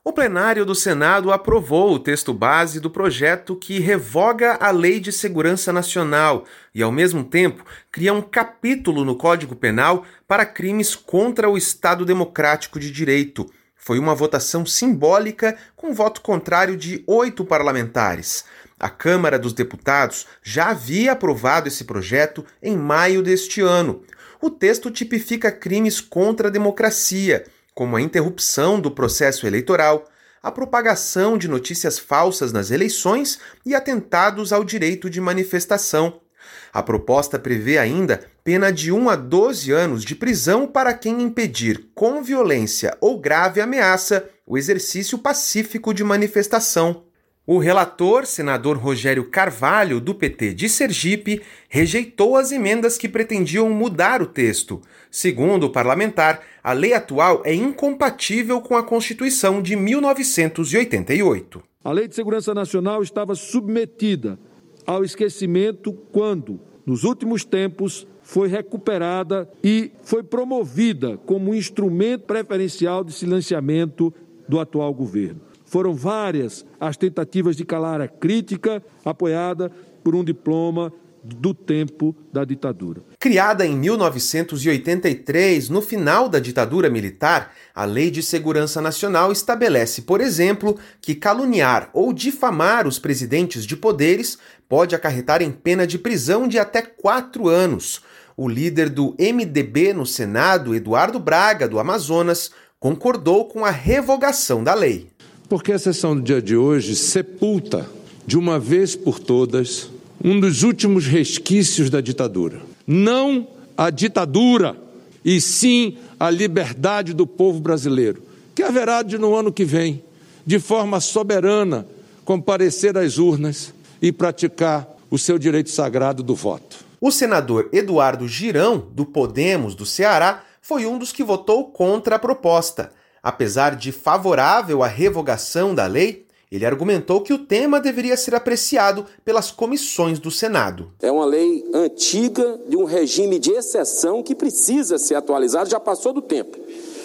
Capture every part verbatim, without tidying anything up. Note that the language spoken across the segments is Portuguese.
O plenário do Senado aprovou o texto base do projeto que revoga a Lei de Segurança Nacional e, ao mesmo tempo, cria um capítulo no Código Penal para crimes contra o Estado Democrático de Direito. Foi uma votação simbólica com voto contrário de oito parlamentares. A Câmara dos Deputados já havia aprovado esse projeto em maio deste ano. O texto tipifica crimes contra a democracia, como a interrupção do processo eleitoral, a propagação de notícias falsas nas eleições e atentados ao direito de manifestação. A proposta prevê ainda pena de um a doze anos de prisão para quem impedir, com violência ou grave ameaça, o exercício pacífico de manifestação. O relator, senador Rogério Carvalho, do P T de Sergipe, rejeitou as emendas que pretendiam mudar o texto. Segundo o parlamentar, a lei atual é incompatível com a Constituição de mil novecentos e oitenta e oito. A Lei de Segurança Nacional estava submetida ao esquecimento quando, nos últimos tempos, foi recuperada e foi promovida como instrumento preferencial de silenciamento do atual governo. Foram várias as tentativas de calar a crítica, apoiada por um diploma do tempo da ditadura. Criada em mil novecentos e oitenta e três, no final da ditadura militar, a Lei de Segurança Nacional estabelece, por exemplo, que caluniar ou difamar os presidentes de poderes pode acarretar em pena de prisão de até quatro anos. O líder do M D B no Senado, Eduardo Braga, do Amazonas, concordou com a revogação da lei. Porque a sessão do dia de hoje sepulta, de uma vez por todas, um dos últimos resquícios da ditadura. Não a ditadura, e sim a liberdade do povo brasileiro, que haverá de, no ano que vem, de forma soberana, comparecer às urnas e praticar o seu direito sagrado do voto. O senador Eduardo Girão, do Podemos do Ceará, foi um dos que votou contra a proposta. Apesar de favorável à revogação da lei, ele argumentou que o tema deveria ser apreciado pelas comissões do Senado. É uma lei antiga, de um regime de exceção que precisa ser atualizado, já passou do tempo.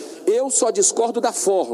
Eu só discordo da forma.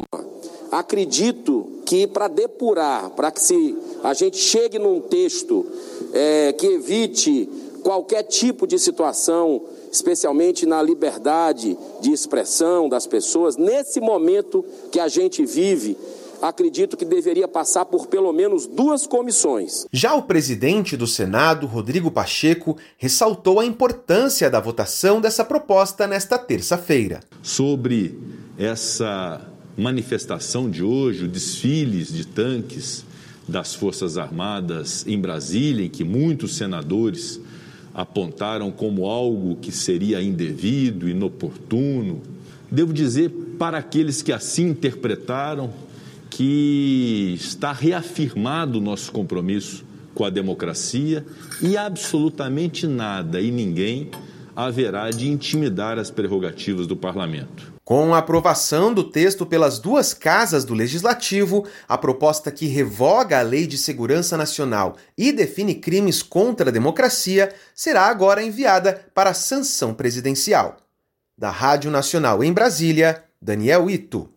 Acredito que para depurar, para que se a gente chegue num texto é, que evite qualquer tipo de situação, especialmente na liberdade de expressão das pessoas, nesse momento que a gente vive, acredito que deveria passar por pelo menos duas comissões. Já o presidente do Senado, Rodrigo Pacheco, ressaltou a importância da votação dessa proposta nesta terça-feira. Sobre essa manifestação de hoje, o desfiles de tanques das Forças Armadas em Brasília, em que muitos senadores apontaram como algo que seria indevido, inoportuno. Devo dizer para aqueles que assim interpretaram que está reafirmado o nosso compromisso com a democracia e absolutamente nada e ninguém haverá de intimidar as prerrogativas do parlamento. Com a aprovação do texto pelas duas casas do Legislativo, a proposta que revoga a Lei de Segurança Nacional e define crimes contra a democracia será agora enviada para a sanção presidencial. Da Rádio Nacional em Brasília, Daniel Ito.